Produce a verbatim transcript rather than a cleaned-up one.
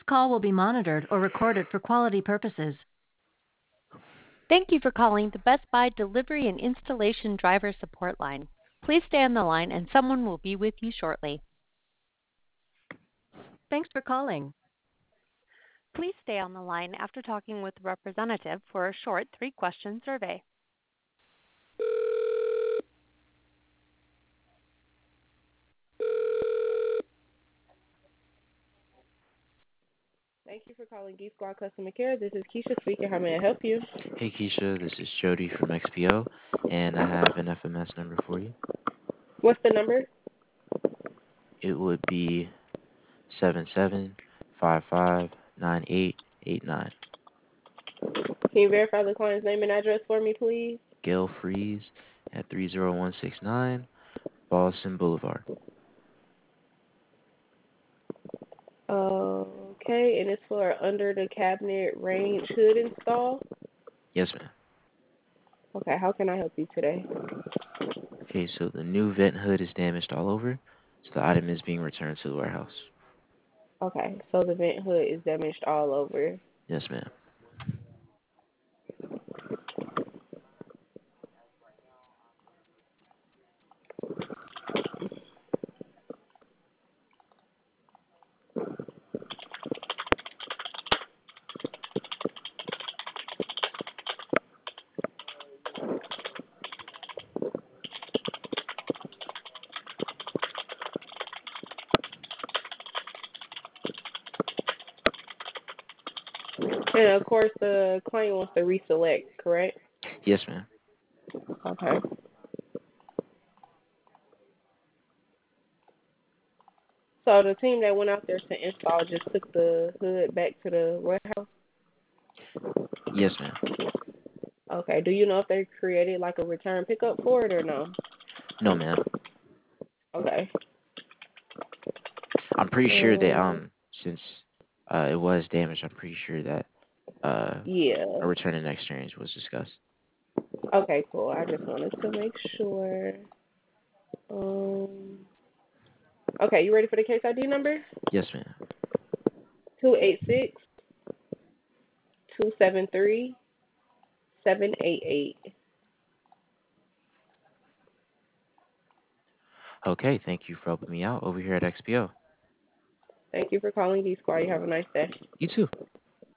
call will be monitored or recorded for quality purposes. Thank you for calling the Best Buy Delivery and Installation Driver Support Line. Please stay on the line and someone will be with you shortly. Thanks for calling. Please stay on the line after talking with the representative for a short three-question survey. Thank you for calling Geek Squad Customer Care. This is Keisha speaking. How may I help you? Hey Keisha, this is Jody from X P O, and I have an F M S number for you. What's the number? It would be seven seven five five nine eight eight nine. Can you verify the client's name and address for me, please? Gail Freeze at three zero one six nine Boston Boulevard. Okay, and it's for under the cabinet range hood install? Yes, ma'am. Okay, how can I help you today? Okay, so the new vent hood is damaged all over, so the item is being returned to the warehouse. Okay, so the vent hood is damaged all over. Yes, ma'am. And of course, the client wants to reselect, correct? Yes, ma'am. Okay. So the team that went out there to install just took the hood back to the warehouse? Yes, ma'am. Okay, do you know if they created like a return pickup for it or no? No, ma'am. Okay. I'm pretty sure that Um, um since uh it was damaged, I'm pretty sure that uh yeah. a return and exchange was discussed. Okay, cool. I just wanted to make sure. Um, okay, you ready for the case I D number? Yes, ma'am. Two eight six two seven three seven eight eight. Okay, thank you for helping me out over here at X P O. Thank you for calling D Squad. You have a nice day. You too.